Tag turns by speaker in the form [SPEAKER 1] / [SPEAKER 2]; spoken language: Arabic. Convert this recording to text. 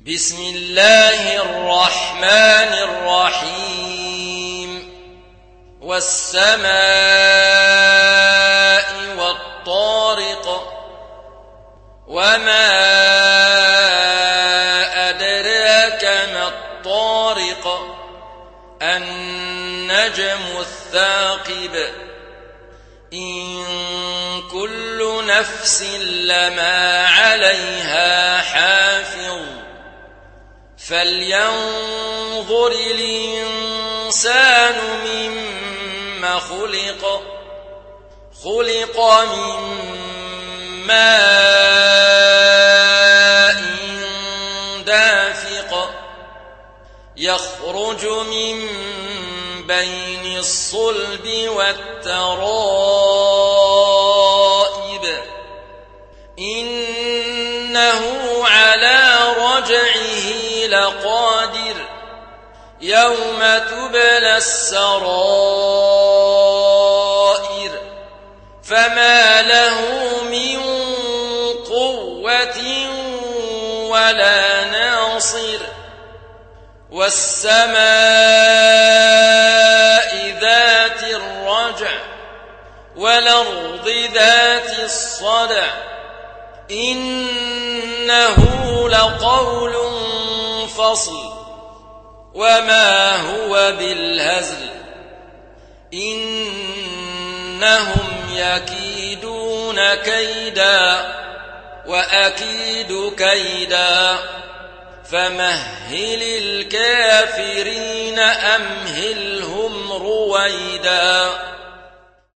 [SPEAKER 1] بسم الله الرحمن الرحيم والسماء والطارق وما أدراك ما الطارق النجم الثاقب إن كل نفس لما عليها حافظ فلينظر الإنسان مما خلق من ماء دافق يخرج من بين الصلب والترائب إنه على رجعه لقادر يوم تبلى السرائر فما له من قوة ولا ناصر والسماء ذات الرجع والأرض ذات الصدع إنه لقول فصل وما هو بالهزل إنهم يكيدون كيدا وأكيد كيدا فمهل الكافرين أمهلهم رويدا